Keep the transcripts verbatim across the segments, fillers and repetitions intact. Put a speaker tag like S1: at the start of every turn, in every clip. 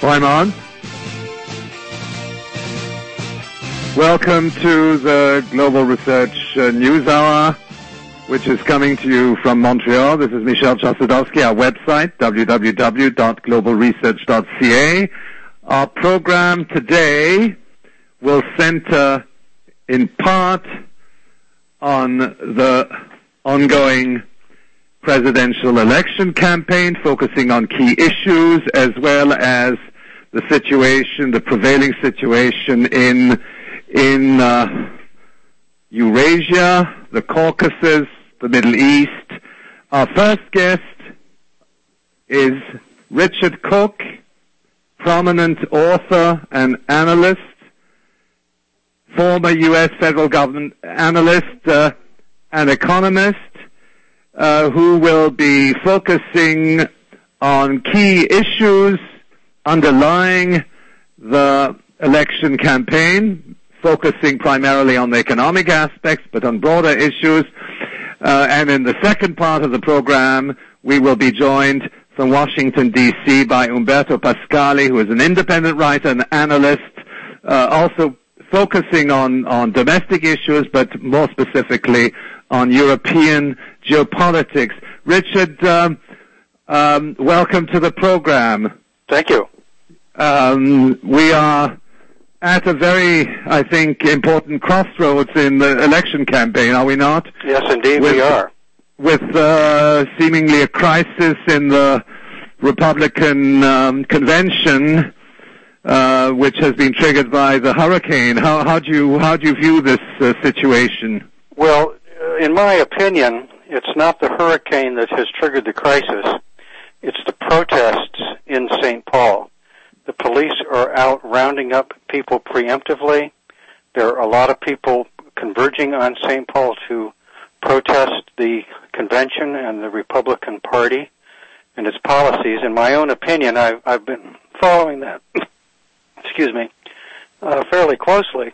S1: I'm on. Welcome to the Global Research uh, News Hour, which is coming to you from Montreal. This is Michel Chossudovsky, our website, w w w dot global research dot c a. Our program today will center in part on the ongoing presidential election campaign, focusing on key issues as well as the situation, the prevailing situation in in uh, Eurasia, the Caucasus, the Middle East. Our first guest is Richard Cook, prominent author and analyst, former U S federal government analyst uh, and economist, uh, who will be focusing on key issues underlying the election campaign, focusing primarily on the economic aspects, but on broader issues. Uh, and in the second part of the program, we will be joined from Washington, D C by Umberto Pascali, who is an independent writer and analyst, uh, also focusing on, on domestic issues, but more specifically on European geopolitics. Richard, um, um, welcome to the program.
S2: Thank you.
S1: Um, we are at a very, I think, important crossroads in the election campaign, are we not?
S2: Yes, indeed,
S1: with,
S2: we are.
S1: With uh, seemingly a crisis in the Republican um, convention, uh, which has been triggered by the hurricane. How, how do you how do you view this uh, situation?
S2: Well, in my opinion, it's not the hurricane that has triggered the crisis. It's the protests in Saint Paul. The police are out rounding up people preemptively. There are a lot of people converging on Saint Paul to protest the convention and the Republican Party and its policies. In my own opinion, I've, I've been following that, excuse me, uh, fairly closely.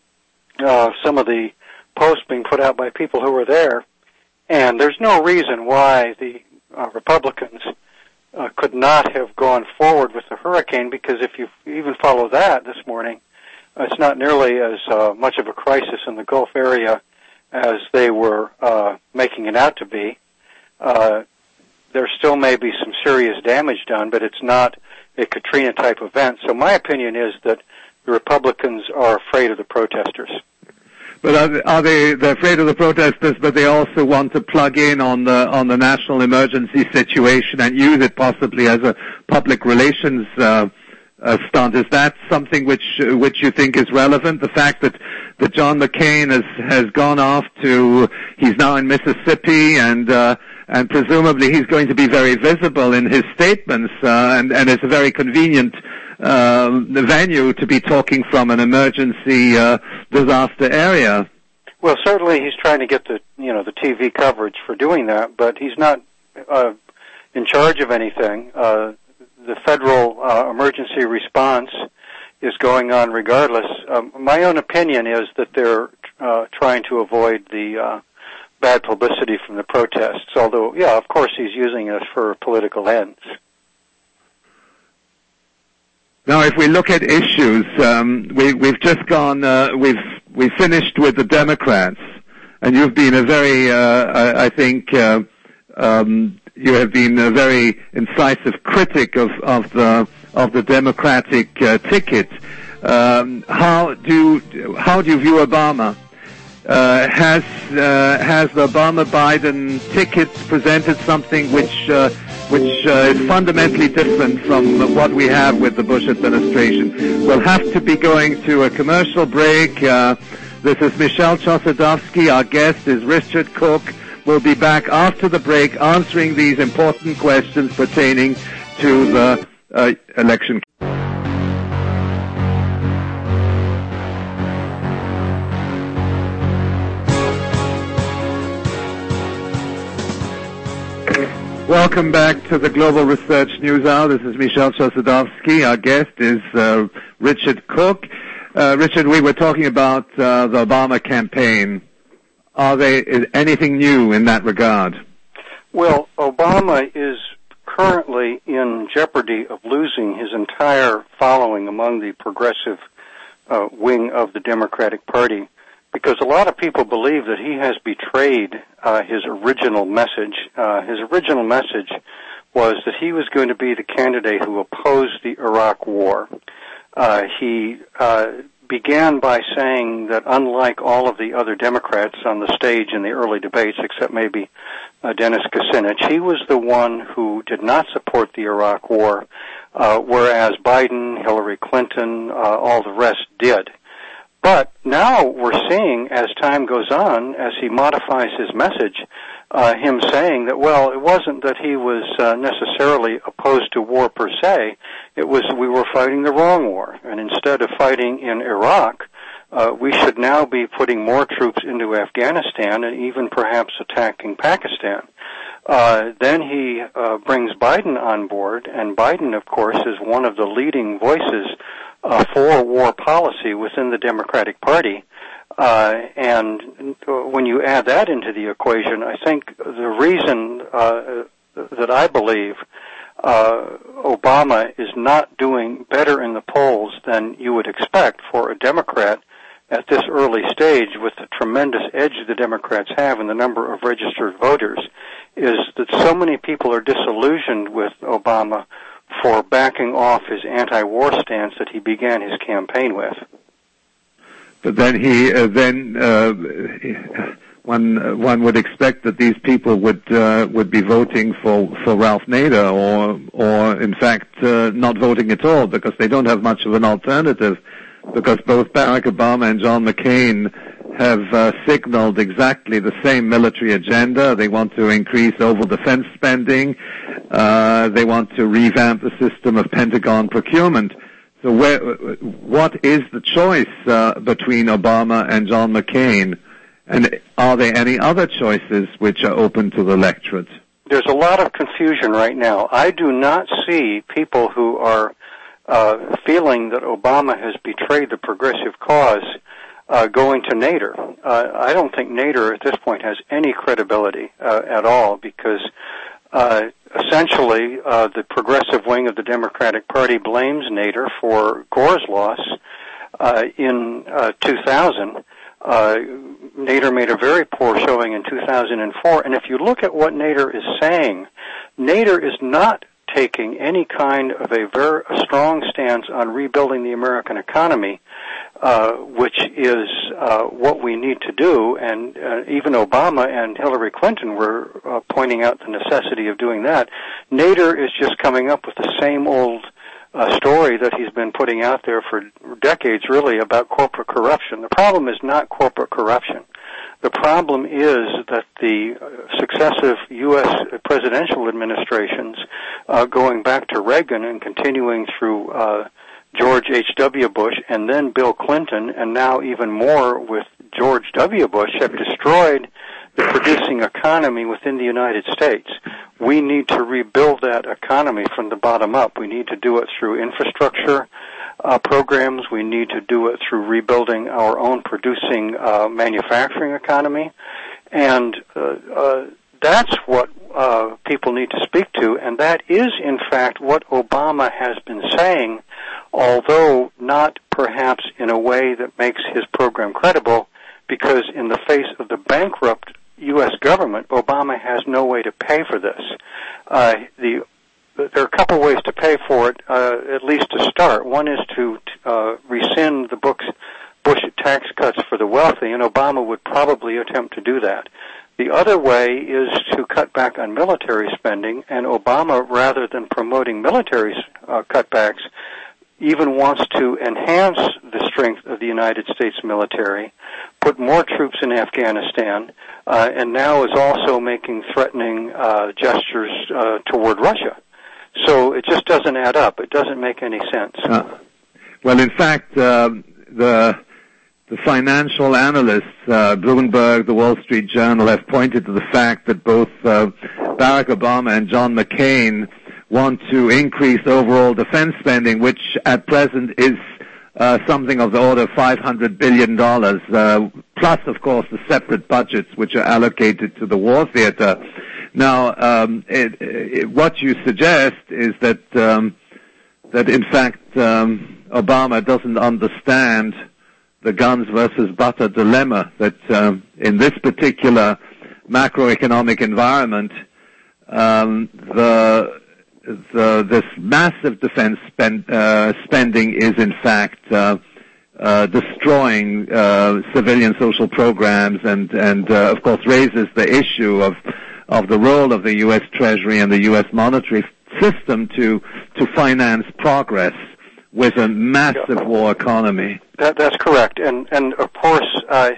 S2: Uh, some of the posts being put out by people who were there, and there's no reason why the uh, Republicans Uh, could not have gone forward with the hurricane, because if you even follow that this morning, uh, it's not nearly as uh, much of a crisis in the Gulf area as they were uh, making it out to be. Uh, there still may be some serious damage done, but it's not a Katrina-type event. So my opinion is that the Republicans are afraid of the protesters.
S1: But are they, are they they're afraid of the protesters, but they also want to plug in on the on the national emergency situation and use it possibly as a public relations uh, uh, stunt? Is that something which uh, which you think is relevant? The fact that, that John McCain has has gone off to he's now in Mississippi, and uh, and presumably he's going to be very visible in his statements, uh, and and it's a very convenient Uh, the venue to be talking from an emergency uh, disaster area.
S2: Well, certainly he's trying to get the you know the T V coverage for doing that, but he's not uh, in charge of anything. Uh, the federal uh, emergency response is going on regardless. Um, my own opinion is that they're uh, trying to avoid the uh, bad publicity from the protests. Although, yeah, of course, he's using it for political ends.
S1: Now, if we look at issues, um, we, we've just gone, uh, we've we finished with the Democrats, and you've been a very, uh, I, I think, uh, um, you have been a very incisive critic of, of the of the Democratic uh, ticket. Um, how do how do you view Obama? Uh, has uh, has the Obama-Biden ticket presented something which uh, which uh, is fundamentally different from what we have with the Bush administration? We'll have to be going to a commercial break. Uh, this is Michel Chossudovsky. Our guest is Richard Cook. We'll be back after the break answering these important questions pertaining to the uh, election. Welcome back to the Global Research News Hour. This is Michel Chossudovsky. Our guest is uh, Richard Cook. Uh, Richard, we were talking about uh, the Obama campaign. Are there is anything new in that regard?
S2: Well, Obama is currently in jeopardy of losing his entire following among the progressive uh, wing of the Democratic Party, because a lot of people believe that he has betrayed uh, his original message. Uh, his original message was that he was going to be the candidate who opposed the Iraq War. Uh, he uh, began by saying that unlike all of the other Democrats on the stage in the early debates, except maybe uh, Dennis Kucinich, he was the one who did not support the Iraq War, uh, whereas Biden, Hillary Clinton, uh, all the rest did. But now we're seeing, as time goes on, as he modifies his message, uh, him saying that, well, it wasn't that he was uh, necessarily opposed to war per se. It was we were fighting the wrong war. And instead of fighting in Iraq, uh, we should now be putting more troops into Afghanistan and even perhaps attacking Pakistan. Uh, then he uh, brings Biden on board, and Biden, of course, is one of the leading voices uh, for war policy within the Democratic Party. Uh, and when you add that into the equation, I think the reason uh, that I believe uh, Obama is not doing better in the polls than you would expect for a Democrat at this early stage, with the tremendous edge the Democrats have in the number of registered voters, is that so many people are disillusioned with Obama for backing off his anti-war stance that he began his campaign with.
S1: But then he, uh, then uh, one uh, one would expect that these people would uh, would be voting for for Ralph Nader, or or in fact uh, not voting at all, because they don't have much of an alternative. Because both Barack Obama and John McCain have uh, signaled exactly the same military agenda. They want to increase overall defense spending. Uh, they want to revamp the system of Pentagon procurement. So where, what is the choice uh, between Obama and John McCain? And are there any other choices which are open to the electorate?
S2: There's a lot of confusion right now. I do not see people who are uh, feeling that Obama has betrayed the progressive cause uh, going to Nader. Uh, I don't think Nader at this point has any credibility uh, at all, because Uh, essentially, uh, the progressive wing of the Democratic Party blames Nader for Gore's loss uh, in uh, two thousand. Uh, Nader made a very poor showing in two thousand four, and if you look at what Nader is saying, Nader is not taking any kind of a very a strong stance on rebuilding the American economy, uh, which is uh, what we need to do. And uh, even Obama and Hillary Clinton were uh, pointing out the necessity of doing that. Nader is just coming up with the same old uh, story that he's been putting out there for decades, really, about corporate corruption. The problem is not corporate corruption. The problem is that the successive U S presidential administrations, uh, going back to Reagan and continuing through uh, George H W. Bush and then Bill Clinton, and now even more with George W. Bush, have destroyed the producing economy within the United States. We need to rebuild that economy from the bottom up. We need to do it through infrastructure Uh, programs. We need to do it through rebuilding our own producing uh, manufacturing economy, and uh, uh, that's what uh, people need to speak to, and that is, in fact, what Obama has been saying, although not perhaps in a way that makes his program credible, because in the face of the bankrupt U S government, Obama has no way to pay for this. Uh, the There are a couple ways to pay for it, uh, at least to start. One is to uh, rescind the Bush, Bush tax cuts for the wealthy, and Obama would probably attempt to do that. The other way is to cut back on military spending, and Obama, rather than promoting military uh, cutbacks, even wants to enhance the strength of the United States military, put more troops in Afghanistan, uh, and now is also making threatening uh, gestures uh, toward Russia. So it just doesn't add up. It doesn't make any sense.
S1: Uh, well, in fact, uh, the the financial analysts, uh, Bloomberg, the Wall Street Journal, have pointed to the fact that both uh, Barack Obama and John McCain want to increase overall defense spending, which at present is uh, something of the order of five hundred billion dollars, uh, plus, of course, the separate budgets which are allocated to the war theater. Now, um, it, it, what you suggest is that um, that in fact um, Obama doesn't understand the guns versus butter dilemma. That um, in this particular macroeconomic environment, um, the the this massive defense spend, uh, spending is in fact uh, uh, destroying uh, civilian social programs, and and uh, of course raises the issue of of the role of the U S Treasury and the U S monetary system to to finance progress with a massive war economy.
S2: That, that's correct, and and of course uh,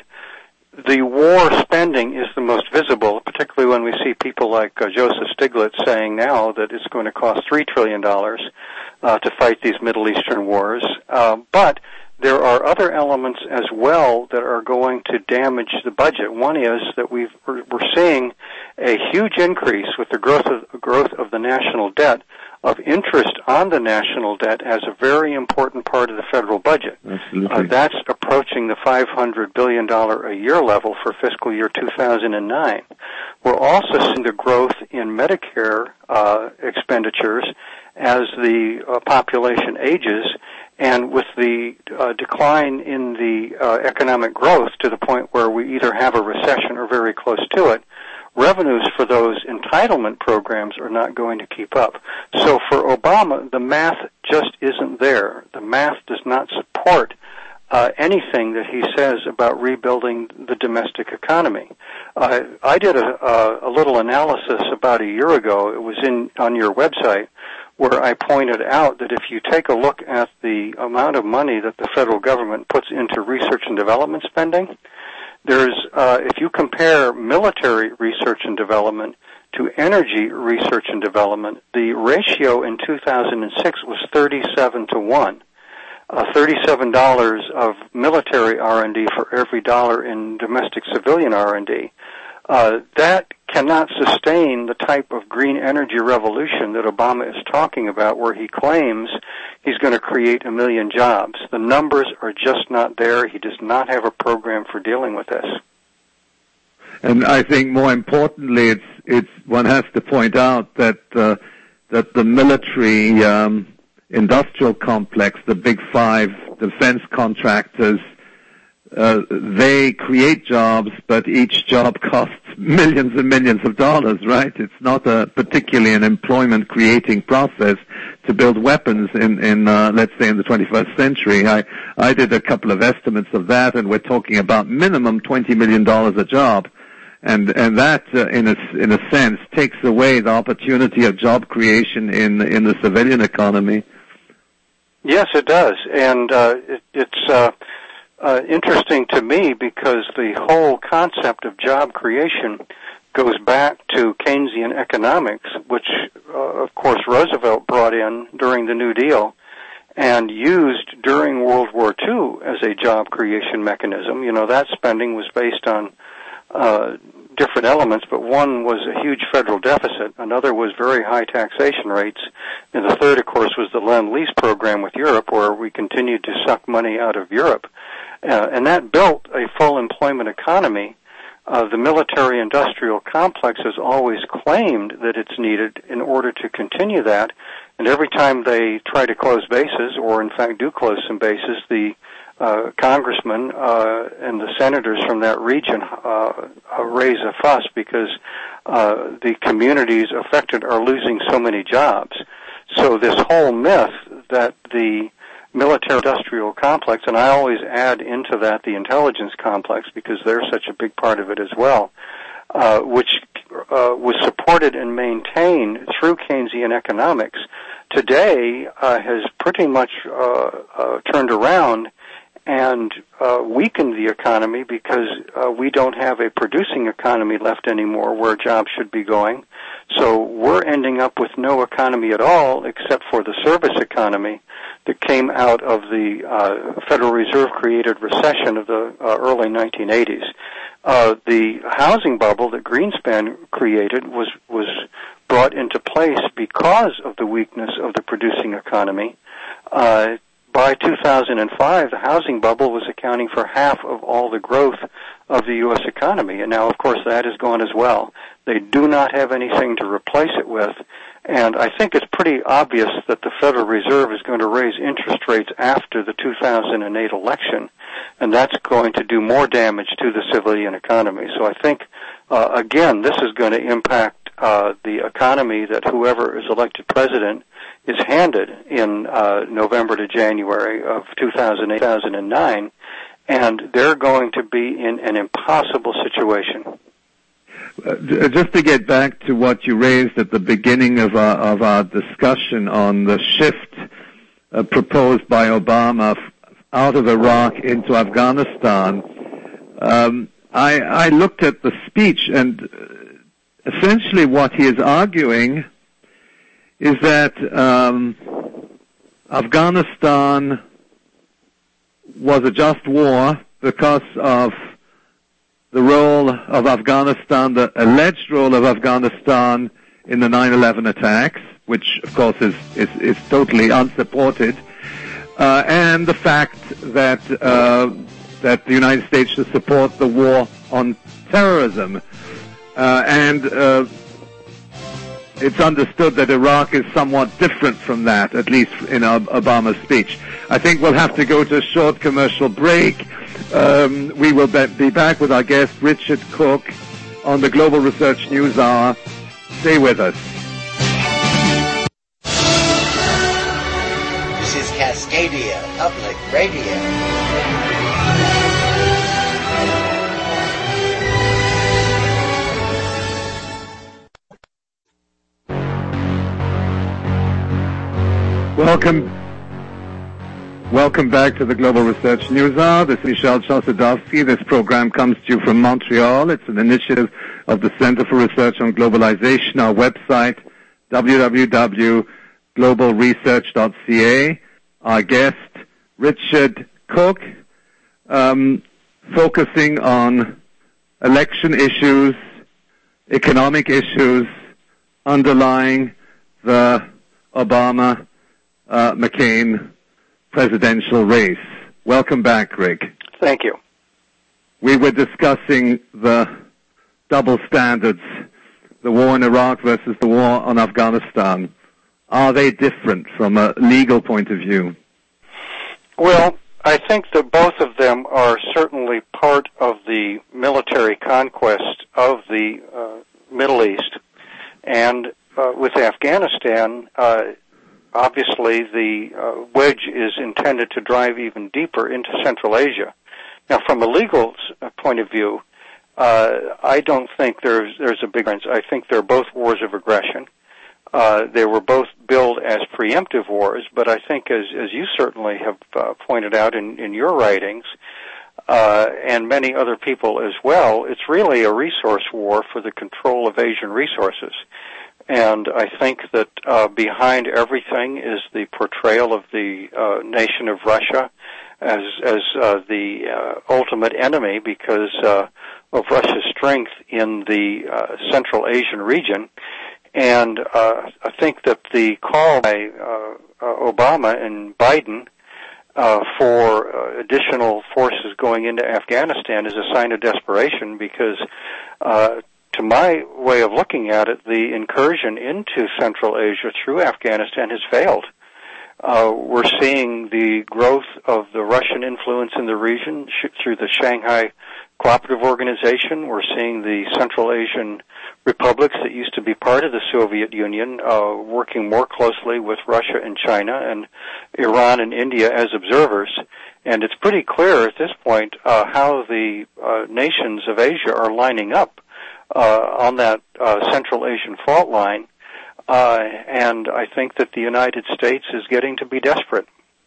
S2: the war spending is the most visible, particularly when we see people like uh, Joseph Stiglitz saying now that it's going to cost three trillion dollars uh, to fight these Middle Eastern wars. Uh, but there are other elements as well that are going to damage the budget. One is that we've, we're seeing a huge increase with the growth of, growth of the national debt, of interest on the national debt as a very important part of the federal budget.
S1: Absolutely.
S2: Uh, that's approaching the five hundred billion dollars a year level for fiscal year two thousand nine. We're also seeing the growth in Medicare uh, expenditures as the uh, population ages, and with the uh, decline in the uh, economic growth to the point where we either have a recession or very close to it, revenues for those entitlement programs are not going to keep up. So for Obama, the math just isn't there. The math does not support uh, anything that he says about rebuilding the domestic economy. Uh, I did a, a, a little analysis about a year ago. It was in on your website, where I pointed out that if you take a look at the amount of money that the federal government puts into research and development spending, there's, uh, if you compare military research and development to energy research and development, the ratio in two thousand six was thirty-seven to one. Uh, thirty-seven dollars of military R and D for every dollar in domestic civilian R and D. Uh, that cannot sustain the type of green energy revolution that Obama is talking about, where he claims he's going to create a million jobs. The numbers are just not there. He does not have a program for dealing with this.
S1: And I think more importantly, it's it's one has to point out that uh, that the military um, industrial complex, the big five defense contractors, Uh, they create jobs, but each job costs millions and millions of dollars, right? It's not a particularly an employment-creating process to build weapons in, in uh, let's say, in the twenty-first century. I, I did a couple of estimates of that, and we're talking about minimum twenty million dollars a job. And, and that, uh, in a, in a sense, takes away the opportunity of job creation in, in the civilian economy.
S2: Yes, it does. And, uh, it, it's, uh, Uh, interesting to me because the whole concept of job creation goes back to Keynesian economics, which, uh, of course, Roosevelt brought in during the New Deal and used during World War Two as a job creation mechanism. You know, that spending was based on uh, different elements, but one was a huge federal deficit, another was very high taxation rates, and the third, of course, was the Lend-Lease program with Europe, where we continued to suck money out of Europe. Uh, and that built a full employment economy. Uh, the military-industrial complex has always claimed that it's needed in order to continue that, and every time they try to close bases, or in fact do close some bases, the uh, congressmen uh, and the senators from that region uh, raise a fuss because uh, the communities affected are losing so many jobs. So this whole myth that the military-industrial complex, and I always add into that the intelligence complex because they're such a big part of it as well, uh, which uh, was supported and maintained through Keynesian economics, today uh, has pretty much uh, uh, turned around and uh, weakened the economy because uh, we don't have a producing economy left anymore where jobs should be going. So we're ending up with no economy at all except for the service economy that came out of the uh, Federal Reserve-created recession of the uh, early nineteen eighties. Uh, the housing bubble that Greenspan created was was brought into place because of the weakness of the producing economy. Uh, by two thousand five, the housing bubble was accounting for half of all the growth of the U S economy, and now, of course, that is gone as well. They do not have anything to replace it with. And I think it's pretty obvious that the Federal Reserve is going to raise interest rates after the two thousand eight election, and that's going to do more damage to the civilian economy. So I think, uh, again, this is going to impact uh, the economy that whoever is elected president is handed in uh, November to January of two thousand eight, two thousand nine, and they're going to be in an impossible situation.
S1: Uh, just to get back to what you raised at the beginning of our, of our discussion on the shift uh, proposed by Obama f- out of Iraq into Afghanistan, um, I, I looked at the speech, and essentially what he is arguing is that um, Afghanistan was a just war because of the role of Afghanistan, the alleged role of Afghanistan in the nine eleven attacks, which of course is, is, is totally unsupported, uh, and the fact that uh, that the United States should support the war on terrorism. Uh, and uh, it's understood that Iraq is somewhat different from that, at least in Obama's speech. I think we'll have to go to a short commercial break. Um, we will be back with our guest, Richard Cook, on the Global Research News Hour. Stay with us.
S3: This is Cascadia Public Radio.
S1: Welcome. Welcome back to the Global Research News Hour. This is Michel Chossudovsky. This program comes to you from Montreal. It's an initiative of the Center for Research on Globalization. Our website, w w w dot global research dot c a. Our guest, Richard Cook, um, focusing on election issues, economic issues underlying the Obama uh, McCain presidential race. Welcome back, Rick.
S2: Thank you.
S1: We were discussing the double standards, the war in Iraq versus the war on Afghanistan. Are they different from a legal point of view?
S2: Well, I think that both of them are certainly part of the military conquest of the uh, Middle East. And uh, with Afghanistan, uh, obviously, the uh, wedge is intended to drive even deeper into Central Asia. Now, from a legal point of view, uh, I don't think there's there's a big difference. I think they're both wars of aggression. Uh, they were both billed as preemptive wars, but I think, as as you certainly have uh, pointed out in, in your writings, uh, and many other people as well, it's really a resource war for the control of Asian resources. And I think that uh, behind everything is the portrayal of the uh, nation of Russia as as uh, the uh, ultimate enemy because uh, of Russia's strength in the uh, Central Asian region. And uh, I think that the call by uh, uh, Obama and Biden uh, for uh, additional forces going into Afghanistan is a sign of desperation because uh, to my way of looking at it, the incursion into Central Asia through Afghanistan has failed. Uh, we're seeing the growth of the Russian influence in the region sh- through the Shanghai Cooperative Organization. We're seeing the Central Asian republics that used to be part of the Soviet Union uh, working more closely with Russia and China and Iran and India as observers. And it's pretty clear at this point uh, how the uh, nations of Asia are lining up Uh, on that uh, Central Asian fault line, uh, and I think that the United States is getting to be desperate.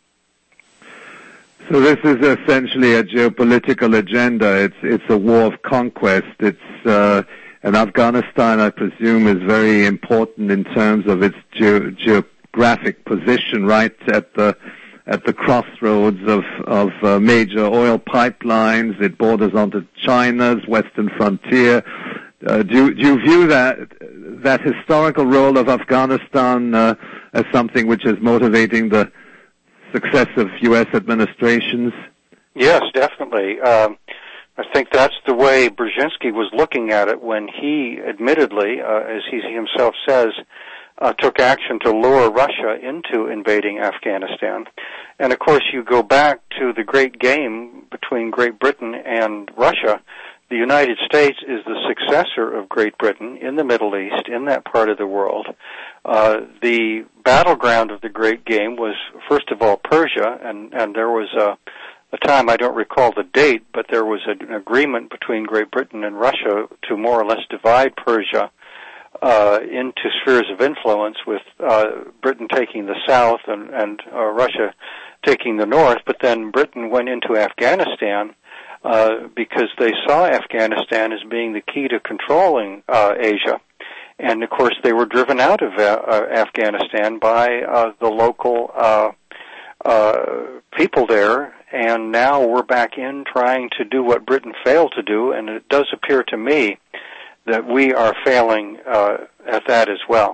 S1: So this is essentially a geopolitical agenda. It's it's a war of conquest. It's uh, and Afghanistan, I presume, is very important in terms of its ge- geographic position, right at the at the crossroads of of uh, major oil pipelines. It borders onto China's western frontier. Uh, do, you, do you view that that historical role of Afghanistan uh, as something which is motivating the successive U S administrations?
S2: Yes, definitely. Um, I think that's the way Brzezinski was looking at it when he admittedly, uh, as he himself says, uh, took action to lure Russia into invading Afghanistan. And of course, you go back to the great game between Great Britain and Russia. The United States is the successor of Great Britain in the Middle East, in that part of the world. Uh, the battleground of the great game was, first of all, Persia, and, and there was a A time, I don't recall the date, but there was an agreement between Great Britain and Russia to more or less divide Persia uh, into spheres of influence, with uh, Britain taking the south and, and uh, Russia taking the north. But then Britain went into Afghanistan uh, because they saw Afghanistan as being the key to controlling uh, Asia. And, of course, they were driven out of uh, Afghanistan by uh, the local uh, uh, people there. And now we're back in trying to do what Britain failed to do, and it does appear to me that we are failing uh, at that as well.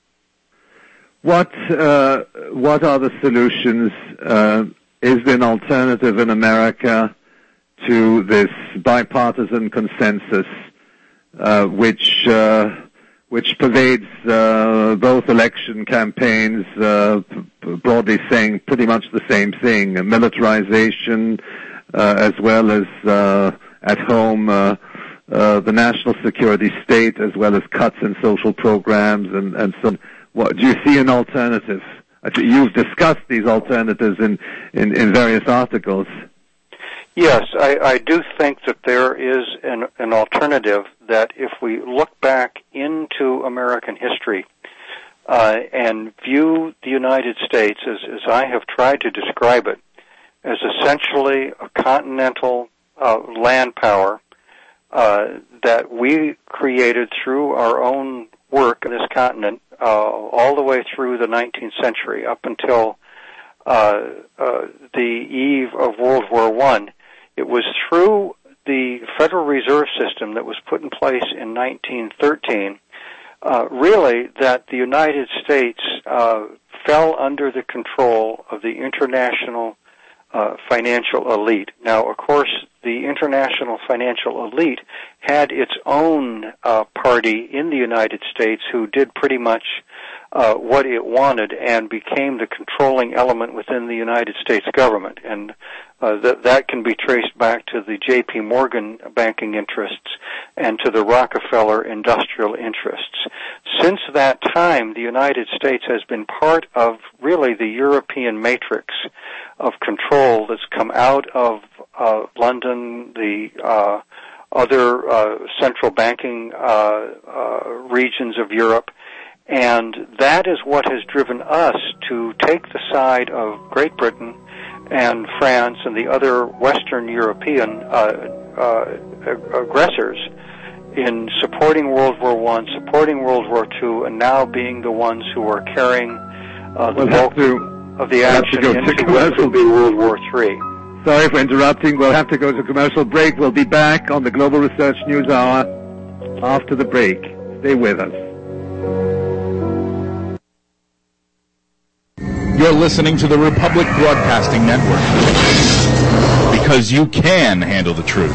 S1: What uh, what are the solutions? Uh, is there an alternative in America to this bipartisan consensus, uh, which uh, which pervades uh, both election campaigns, uh, p- broadly saying pretty much the same thing: militarization, uh, as well as uh, at home, uh, uh, the national security state, as well as cuts in social programs, and, and so on. What, do you see an alternative? I think you've discussed these alternatives in, in, in various articles.
S2: Yes, I, I do think that there is an, an alternative that if we look back into American history uh, and view the United States as, as I have tried to describe it, as essentially a continental uh, land power uh, that we created through our own work in this continent uh, all the way through the nineteenth century up until uh, uh, the eve of World War One. It was through the Federal Reserve System that was put in place in nineteen thirteen, uh, really, that the United States uh, fell under the control of the international uh, financial elite. Now, of course, the international financial elite had its own uh, party in the United States who did pretty much uh, what it wanted and became the controlling element within the United States government. And uh, that, that can be traced back to the J P Morgan banking interests and to the Rockefeller industrial interests. Since that time, the United States has been part of really the European matrix of control that's come out of uh, London, the uh, other uh, central banking uh, uh, regions of Europe, and that is what has driven us to take the side of Great Britain and France and the other Western European uh, uh, aggressors in supporting World War One, supporting World War Two, and now being the ones who are carrying uh, the bulk of the action into what will be World War Three.
S1: Sorry for interrupting. We'll have to go to commercial break. We'll be back on the Global Research News Hour after the break. Stay with us.
S4: You're listening to the Republic Broadcasting Network, because you can handle the truth.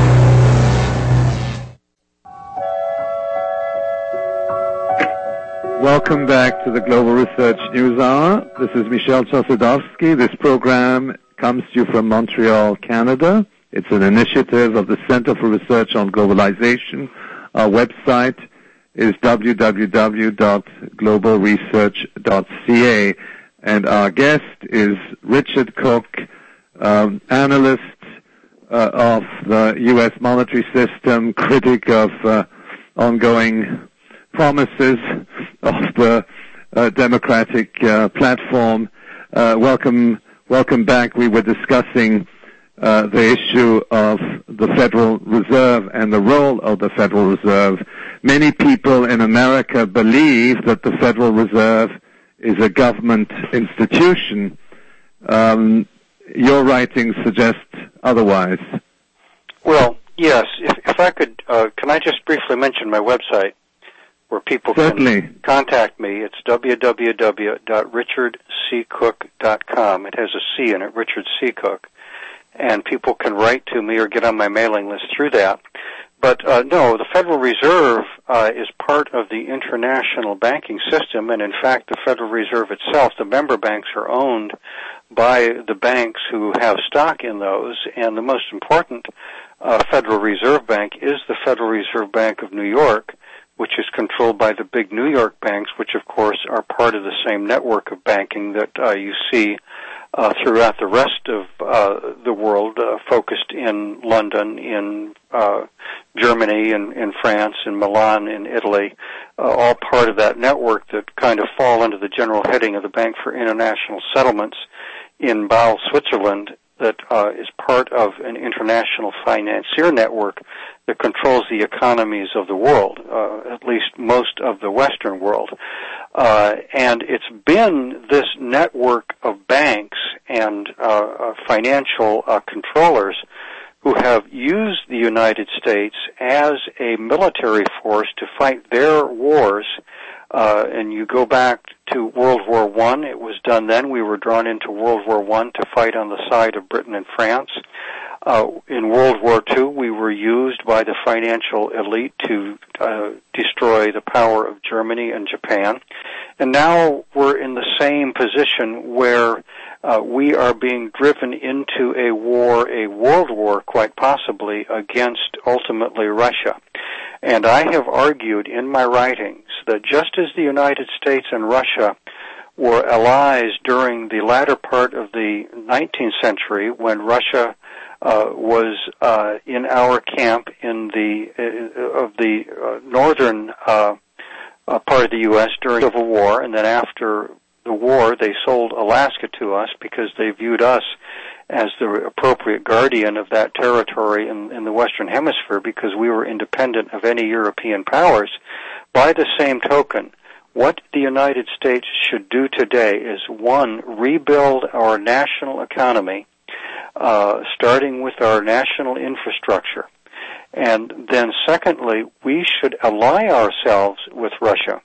S1: Welcome back to the Global Research News Hour. This is Michel Chossudovsky. This program comes to you from Montreal, Canada. It's an initiative of the Center for Research on Globalization. Our website is w w w dot global research dot c a. And our guest is Richard Cook, um, analyst uh, of the U S monetary system, critic of uh, ongoing promises of the uh, Democratic uh, platform. Uh, welcome, welcome back. We were discussing uh, the issue of the Federal Reserve and the role of the Federal Reserve. Many people in America believe that the Federal Reserve is a government institution. Um, your writings suggest otherwise.
S2: Well, yes. If, if I could, uh, can I just briefly mention my website where people
S1: Certainly.
S2: can contact me? It's w w w dot richard c cook dot com. It has a C in it, Richard C. Cook. and people can write to me or get on my mailing list through that. But uh, no, the Federal Reserve uh, is part of the international banking system, and in fact, the Federal Reserve itself, the member banks are owned by the banks who have stock in those, and the most important uh, Federal Reserve Bank is the Federal Reserve Bank of New York, which is controlled by the big New York banks, which of course are part of the same network of banking that uh, you see uh, throughout the rest of uh, the world, uh, focused in London, in uh, Germany, in, in France, in Milan, in Italy, uh, all part of that network that kind of fall under the general heading of the Bank for International Settlements in Basel, Switzerland, that uh, is part of an international financier network that controls the economies of the world, uh, at least most of the Western world. Uh, and it's been this network of banks and uh, uh, financial uh, controllers who have used the United States as a military force to fight their wars. Uh, and you go back to World War One, it was done then. We were drawn into World War One to fight on the side of Britain and France. Uh, in World War Two, we were used by the financial elite to uh, destroy the power of Germany and Japan. And now we're in the same position where uh, we are being driven into a war, a world war, quite possibly, against ultimately Russia. And I have argued in my writings that just as the United States and Russia were allies during the latter part of the nineteenth century, when Russia uh, was uh, in our camp in the uh, of the uh, northern uh, uh, part of the U S during the Civil War, and then after the war they sold Alaska to us because they viewed us as the appropriate guardian of that territory in, in the Western Hemisphere because we were independent of any European powers. By the same token, what the United States should do today is, one, rebuild our national economy, uh, starting with our national infrastructure. And then secondly, we should ally ourselves with Russia.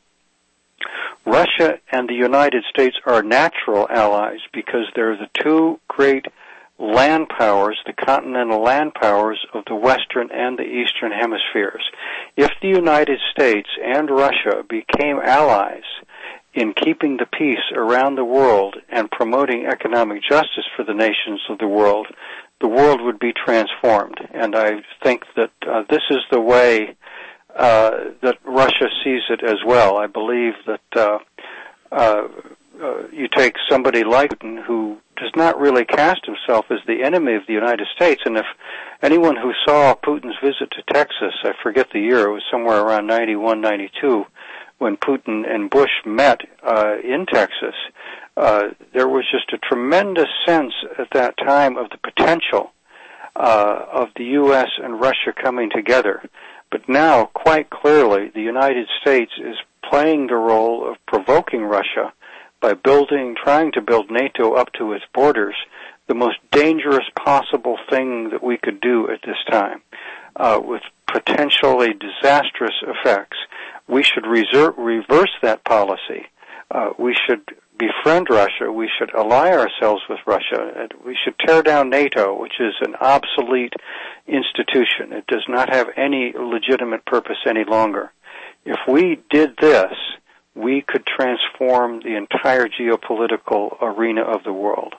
S2: Russia and the United States are natural allies because they're the two great land powers, the continental land powers of the Western and the Eastern hemispheres. If the United States and Russia became allies in keeping the peace around the world and promoting economic justice for the nations of the world, the world would be transformed. And I think that uh, this is the way uh, that Russia sees it as well. I believe that uh, uh, uh, you take somebody like Putin, who does not really cast himself as the enemy of the United States. And if anyone who saw Putin's visit to Texas, I forget the year, it was somewhere around ninety-one, ninety-two, when Putin and Bush met uh, in Texas, uh, there was just a tremendous sense at that time of the potential uh, of the U S and Russia coming together. But now, quite clearly, the United States is playing the role of provoking Russia by building, trying to build NATO up to its borders, the most dangerous possible thing that we could do at this time, uh, with potentially disastrous effects. We should reserve, reverse that policy. Uh, we should befriend Russia. We should ally ourselves with Russia. We should tear down NATO, which is an obsolete institution. It does not have any legitimate purpose any longer. If we did this, we could transform the entire geopolitical arena of the world.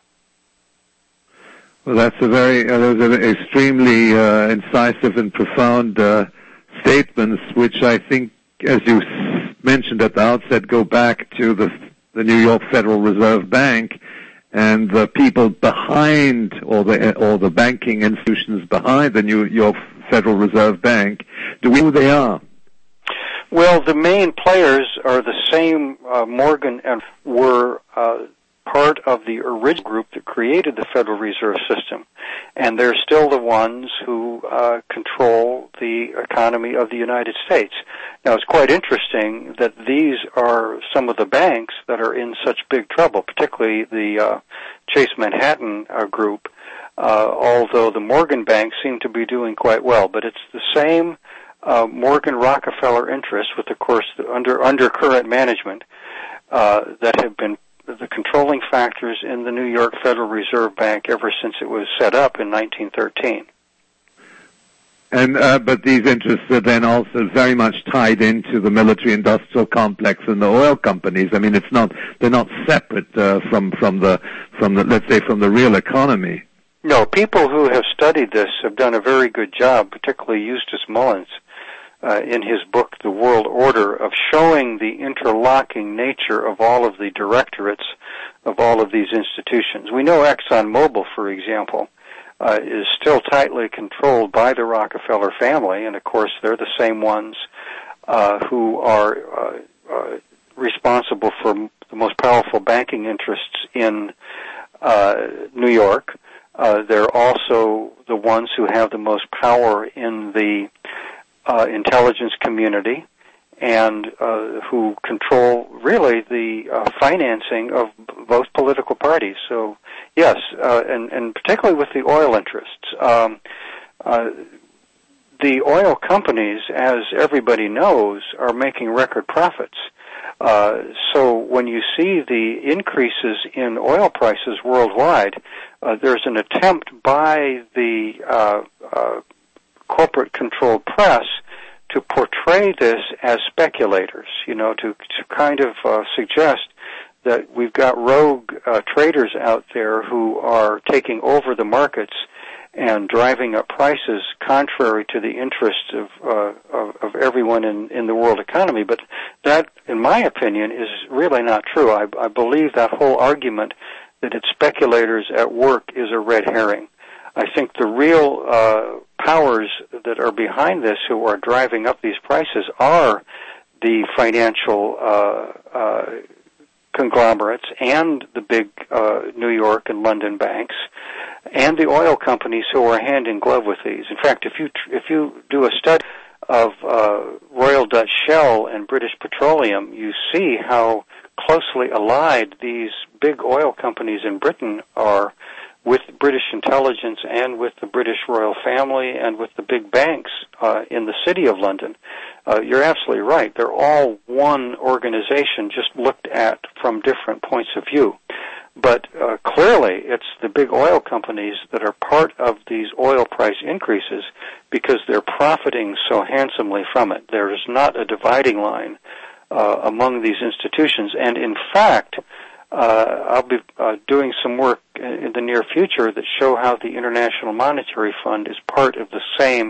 S1: Well, that's a very, uh, those are extremely uh, incisive and profound uh, statements, which I think, as you mentioned at the outset, go back to the the New York Federal Reserve Bank and the people behind, or the or the banking institutions behind the New York Federal Reserve Bank. Do we know who they are?
S2: Well, the main players are the same. Uh, Morgan and were uh, part of the original group that created the Federal Reserve System, and they're still the ones who uh, control the economy of the United States. Now, it's quite interesting that these are some of the banks that are in such big trouble, particularly the uh, Chase Manhattan uh, group, uh, although the Morgan banks seem to be doing quite well. But it's the same uh, Morgan Rockefeller interests with, of course, the under undercurrent management uh, that have been the controlling factors in the New York Federal Reserve Bank ever since it was set up in nineteen thirteen.
S1: And uh, but these interests are then also very much tied into the military-industrial complex and the oil companies. I mean, it's not they're not separate uh, from from the from the let's say from the real economy.
S2: No, people who have studied this have done a very good job, particularly Eustace Mullins, uh, in his book The World Order, of showing the interlocking nature of all of the directorates of all of these institutions. We know ExxonMobil, for example, Uh, is still tightly controlled by the Rockefeller family, and of course they're the same ones uh, who are uh, uh, responsible for the most powerful banking interests in uh, New York. Uh, they're also the ones who have the most power in the uh, intelligence community and uh, who control really the uh, financing of both political parties. So yes, uh, and, and particularly with the oil interests. Um, uh, the oil companies, as everybody knows, are making record profits. Uh, so when you see the increases in oil prices worldwide, uh, there's an attempt by the uh, uh, corporate-controlled press to portray this as speculators, you know, to, to kind of uh, suggest that we've got rogue uh, traders out there who are taking over the markets and driving up prices contrary to the interests of, uh, of, of everyone in, in the world economy. But that, in my opinion, is really not true. I, I believe that whole argument that it's speculators at work is a red herring. I think the real uh, powers that are behind this, who are driving up these prices, are the financial uh, uh, conglomerates and the big uh, New York and London banks, and the oil companies who are hand in glove with these. In fact, if you if you do a study of uh, Royal Dutch Shell and British Petroleum, you see how closely allied these big oil companies in Britain are with British intelligence and with the British royal family and with the big banks uh, in the city of London. Uh, you're absolutely right. They're all one organization, just looked at from different points of view. But uh, clearly, it's the big oil companies that are part of these oil price increases because they're profiting so handsomely from it. There is not a dividing line uh, among these institutions. And in fact, Uh, I'll be uh, doing some work in the near future that show how the International Monetary Fund is part of the same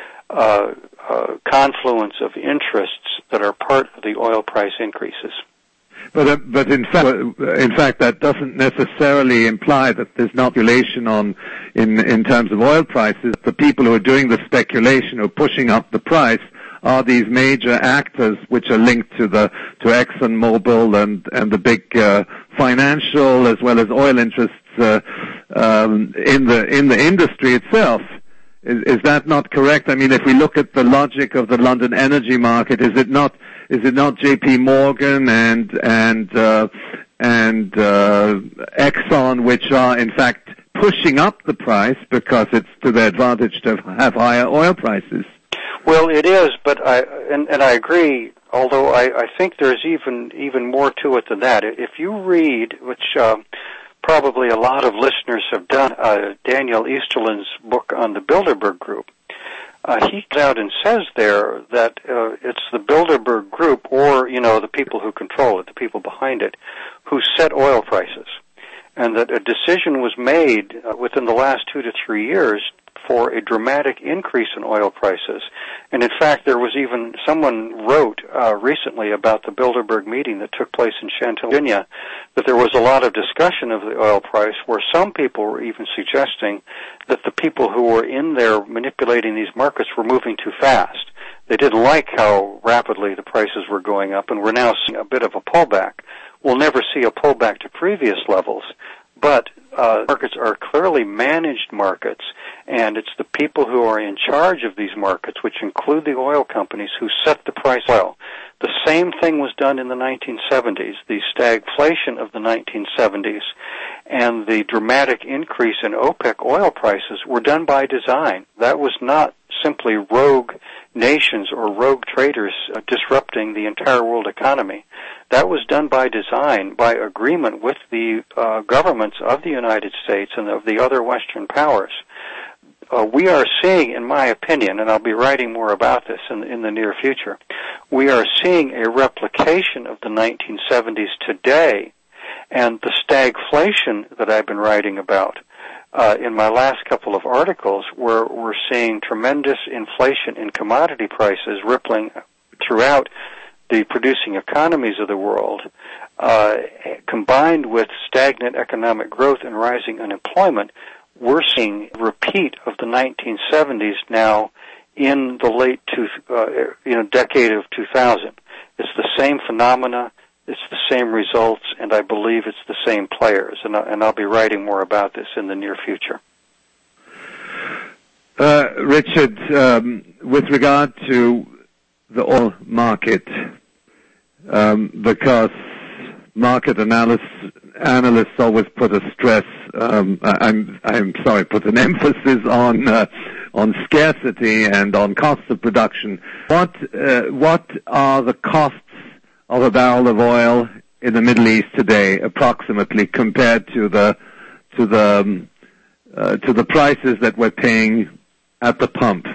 S2: uh, uh, confluence of interests that are part of the oil price increases.
S1: But uh, but in fact, in fact, that doesn't necessarily imply that there's not speculation on in in terms of oil prices. The people who are doing the speculation or pushing up the price are these major actors which are linked to the to ExxonMobil and and the big uh, financial as well as oil interests uh, um, in the in the industry itself. Is, is that not correct? I mean, if we look at the logic of the London energy market, is it not is it not J P Morgan and and uh, and uh, Exxon which are in fact pushing up the price because it's to their advantage to have higher oil prices?
S2: Well, it is, but I and, and I agree. Although I, I think there's even even more to it than that. If you read, which uh, probably a lot of listeners have done, uh, Daniel Easterlin's book on the Bilderberg Group, uh, he comes out and says there that uh, it's the Bilderberg Group, or you know, the people who control it, the people behind it, who set oil prices, and that a decision was made uh, within the last two to three years for a dramatic increase in oil prices. And in fact, there was even, someone wrote uh, recently about the Bilderberg meeting that took place in Chantilly, Virginia, that there was a lot of discussion of the oil price where some people were even suggesting that the people who were in there manipulating these markets were moving too fast. They didn't like how rapidly the prices were going up, and we're now seeing a bit of a pullback. We'll never see a pullback to previous levels, but uh, markets are clearly managed markets, and it's the people who are in charge of these markets, which include the oil companies, who set the price of oil. The same thing was done in the nineteen seventies. The stagflation of the nineteen seventies and the dramatic increase in OPEC oil prices were done by design. That was not simply rogue nations or rogue traders uh, disrupting the entire world economy. That was done by design, by agreement with the uh, governments of the United States and of the other Western powers. Uh, we are seeing, in my opinion, and I'll be writing more about this in, in the near future, we are seeing a replication of the nineteen seventies today, and the stagflation that I've been writing about uh, in my last couple of articles, where we're seeing tremendous inflation in commodity prices rippling throughout the producing economies of the world, uh, combined with stagnant economic growth and rising unemployment. We're seeing a repeat of the nineteen seventies now in the late two, uh, you know, decade of two thousand. It's the same phenomena, it's the same results, and I believe it's the same players. And, I, and I'll be writing more about this in the near future.
S1: Uh, Richard, um, with regard to the oil market, um, because market analysts analysts always put a stress. Um, I'm I'm sorry, put an emphasis on uh, on scarcity and on cost of production. What uh, what are the costs of a barrel of oil in the Middle East today, approximately, compared to the to the um, uh, to the prices that we're paying at the pump?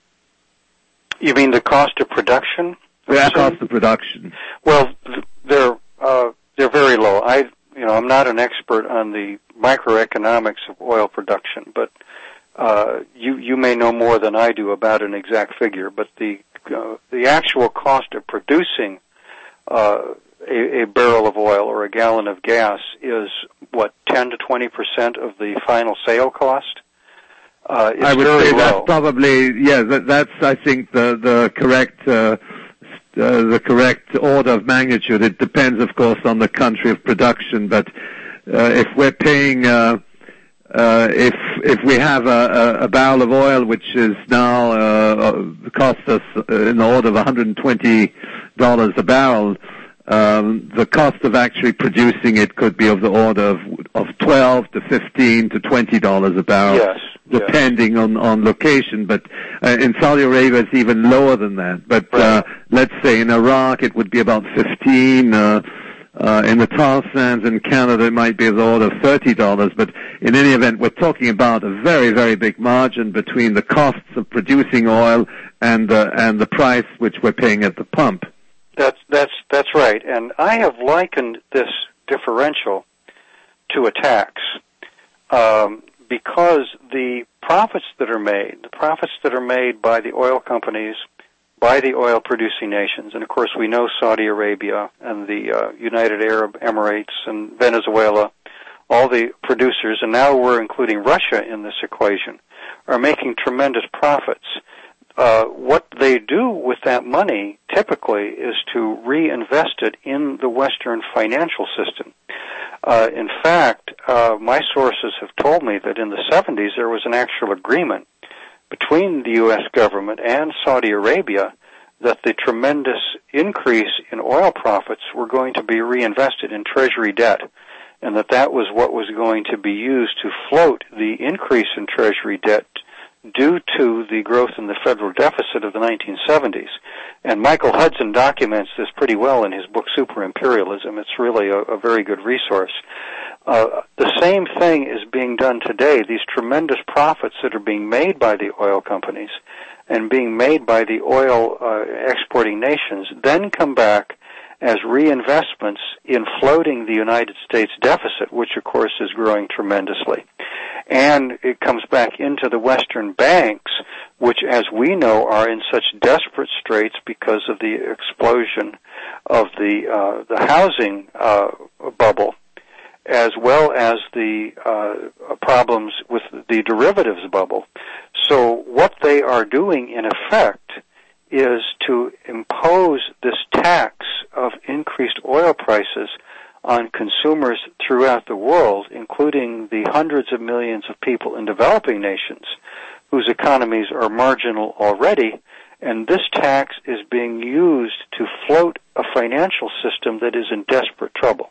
S2: You mean the cost of production?
S1: The cost of production.
S2: Well, they're uh, they're very low. I you know I'm not an expert on the microeconomics of oil production, but uh, you you may know more than I do about an exact figure. But the uh, the actual cost of producing uh, a, a barrel of oil or a gallon of gas is what ten to twenty percent of the final sale cost. Uh, it's
S1: I would
S2: very
S1: say
S2: low.
S1: that's probably yeah. That, that's I think the the correct uh, uh, the correct order of magnitude. It depends, of course, on the country of production. But uh, if we're paying, uh, uh, if if we have a, a, a barrel of oil which is now uh, costs us in the order of one hundred twenty dollars a barrel. Um, the cost of actually producing it could be of the order of, of twelve to fifteen to twenty dollars a barrel,
S2: yes,
S1: depending
S2: yes.
S1: on, on location. But uh, in Saudi Arabia, it's even lower than that. But
S2: right.
S1: uh, let's say in Iraq, it would be about fifteen. Uh, uh, in the tar sands in Canada, it might be of the order of thirty dollars. But in any event, we're talking about a very, very big margin between the costs of producing oil and uh, and the price which we're paying at the pump.
S2: That's that's that's right, and I have likened this differential to a tax, um, because the profits that are made, the profits that are made by the oil companies, by the oil-producing nations, and of course we know Saudi Arabia and the uh, United Arab Emirates and Venezuela, all the producers, and now we're including Russia in this equation, are making tremendous profits. Uh, what they do with that money typically is to reinvest it in the Western financial system. Uh, in fact, uh, my sources have told me that in the seventies there was an actual agreement between the U S government and Saudi Arabia that the tremendous increase in oil profits were going to be reinvested in treasury debt, and that that was what was going to be used to float the increase in treasury debt due to the growth in the federal deficit of the nineteen seventies. And Michael Hudson documents this pretty well in his book Super Imperialism. It's really a, a very good resource. Uh, the same thing is being done today. These tremendous profits that are being made by the oil companies and being made by the oil uh, exporting nations then come back as reinvestments in floating the United States deficit, which of course is growing tremendously. And it comes back into the Western banks, which, as we know, are in such desperate straits because of the explosion of the uh, the housing uh, bubble, as well as the uh, problems with the derivatives bubble. So what they are doing, in effect, is to impose this tax of increased oil prices on consumers throughout the world, including the hundreds of millions of people in developing nations whose economies are marginal already, and this tax is being used to float a financial system that is in desperate trouble.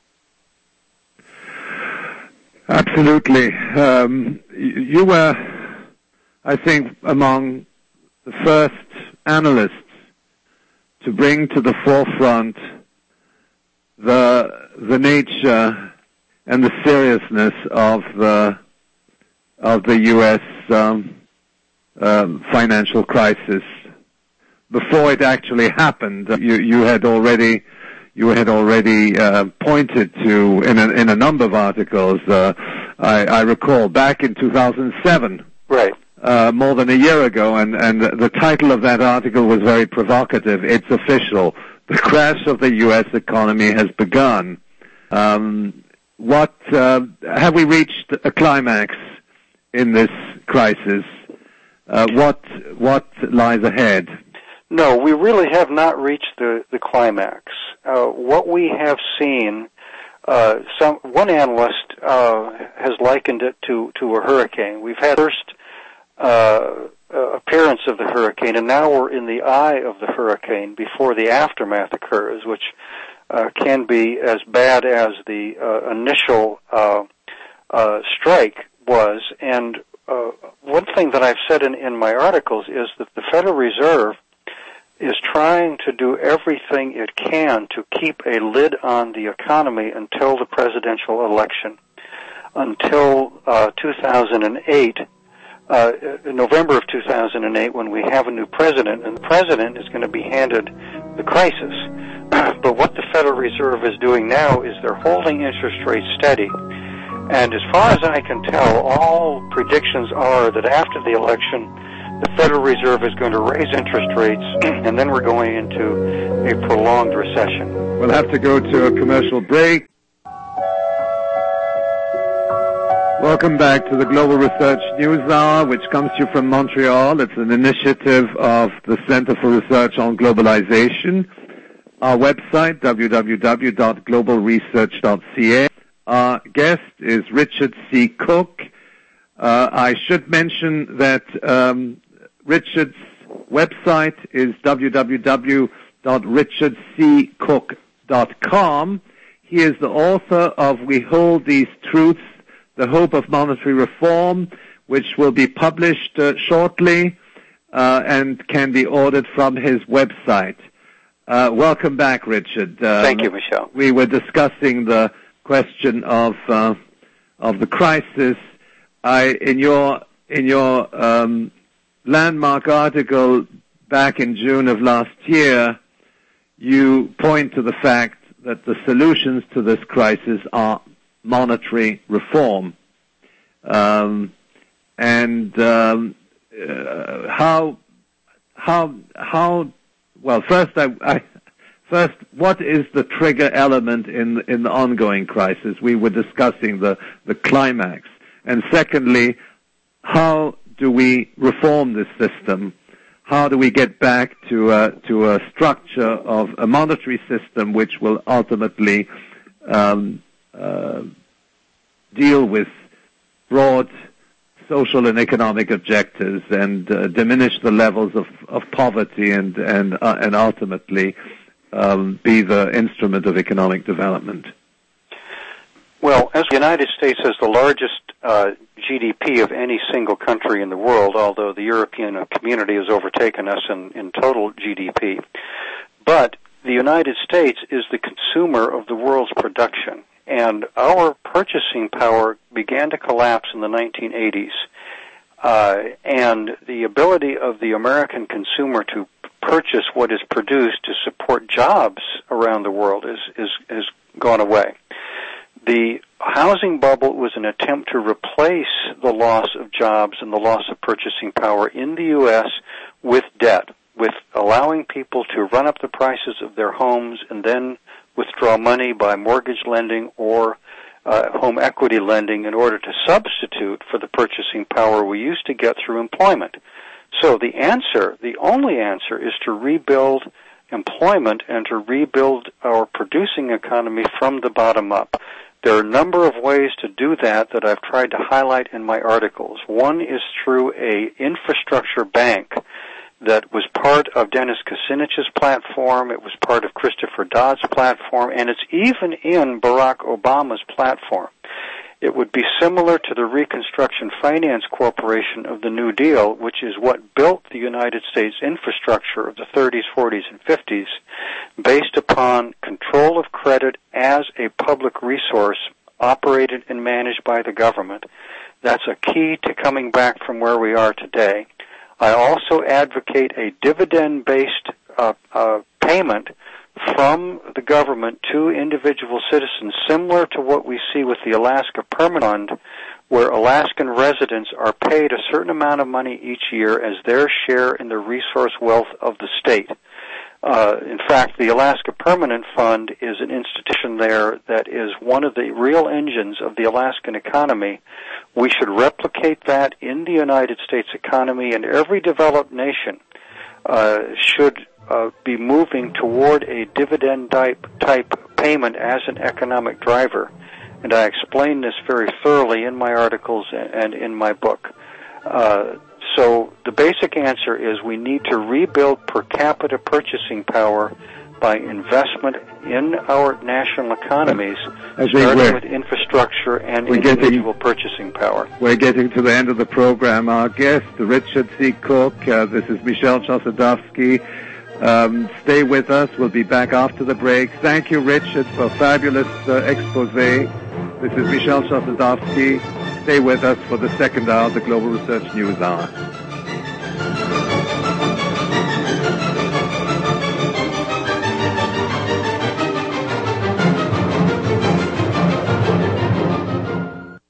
S1: Absolutely. Um, you were, I think, among the first analysts to bring to the forefront the the nature and the seriousness of the of the U S Um, um, financial crisis before it actually happened. You you had already you had already uh, pointed to in a, in a number of articles. Uh, I, I recall back in two thousand seven.
S2: Right.
S1: Uh, more than a year ago, and, and the title of that article was very provocative. It's official. The crash of the U S economy has begun. Um, what, uh, have we reached a climax in this crisis? Uh, what, what lies ahead?
S2: No, we really have not reached the, the climax. Uh, what we have seen, uh, some, one analyst, uh, has likened it to, to a hurricane. We've had first Uh, uh, appearance of the hurricane, and now we're in the eye of the hurricane before the aftermath occurs, which uh, can be as bad as the uh, initial uh, uh, strike was. And uh, one thing that I've said in, in my articles is that the Federal Reserve is trying to do everything it can to keep a lid on the economy until the presidential election, until uh, two thousand eight. Uh, November of two thousand eight, when we have a new president, and the president is going to be handed the crisis. But what the Federal Reserve is doing now is they're holding interest rates steady. And as far as I can tell, all predictions are that after the election, the Federal Reserve is going to raise interest rates, and then we're going into a prolonged recession.
S1: We'll have to go to a commercial break. Welcome back to the Global Research News Hour, which comes to you from Montreal. It's an initiative of the Center for Research on Globalization. Our website, w w w dot global research dot c a. Our guest is Richard C. Cook. Uh, I should mention that um, Richard's website is w w w dot richard c cook dot com. He is the author of We Hold These Truths, The Hope of Monetary Reform, which will be published uh, shortly uh, and can be ordered from his website. Uh, welcome back, Richard. Um,
S2: Thank you, Michel.
S1: We were discussing the question of uh, of the crisis. I, in your in your um, landmark article back in June of last year, you point to the fact that the solutions to this crisis are monetary reform, um, and um, uh, how how how well first I, I first what is the trigger element in in the ongoing crisis? We were discussing the the climax, and secondly, how do we reform this system? How do we get back to a, to a structure of a monetary system which will ultimately um, Uh, deal with broad social and economic objectives and uh, diminish the levels of, of poverty and and uh, and ultimately um, be the instrument of economic development?
S2: Well, as the United States has the largest uh, G D P of any single country in the world, although the European community has overtaken us in, in total G D P, but the United States is the consumer of the world's production. And our purchasing power began to collapse in the nineteen eighties. Uh, and the ability of the American consumer to purchase what is produced to support jobs around the world is, is, has gone away. The housing bubble was an attempt to replace the loss of jobs and the loss of purchasing power in the U S with debt, with allowing people to run up the prices of their homes and then withdraw money by mortgage lending or uh, home equity lending in order to substitute for the purchasing power we used to get through employment. So the answer, the only answer, is to rebuild employment and to rebuild our producing economy from the bottom up. There are a number of ways to do that that I've tried to highlight in my articles. One is through a infrastructure bank that was part of Dennis Kucinich's platform, it was part of Christopher Dodd's platform, and it's even in Barack Obama's platform. It would be similar to the Reconstruction Finance Corporation of the New Deal, which is what built the United States infrastructure of the thirties, forties, and fifties, based upon control of credit as a public resource operated and managed by the government. That's a key to coming back from where we are today. I also advocate a dividend-based uh, uh, payment from the government to individual citizens, similar to what we see with the Alaska Permanent Fund, where Alaskan residents are paid a certain amount of money each year as their share in the resource wealth of the state. Uh, in fact, the Alaska Permanent Fund is an institution there that is one of the real engines of the Alaskan economy. We should replicate that in the United States economy, and every developed nation uh, should uh, be moving toward a dividend type, type payment as an economic driver. And I explain this very thoroughly in my articles and in my book. Uh, so the basic answer is we need to rebuild per capita purchasing power by investment in our national economies, starting with infrastructure and individual getting, purchasing power.
S1: We're getting to the end of the program. Our guest, Richard C. Cook, uh, this is Michel Chossudovsky. Um, stay with us. We'll be back after the break. Thank you, Richard, for a fabulous uh, expose. This is Michel Chossudovsky. Stay with us for the second hour of the Global Research News Hour.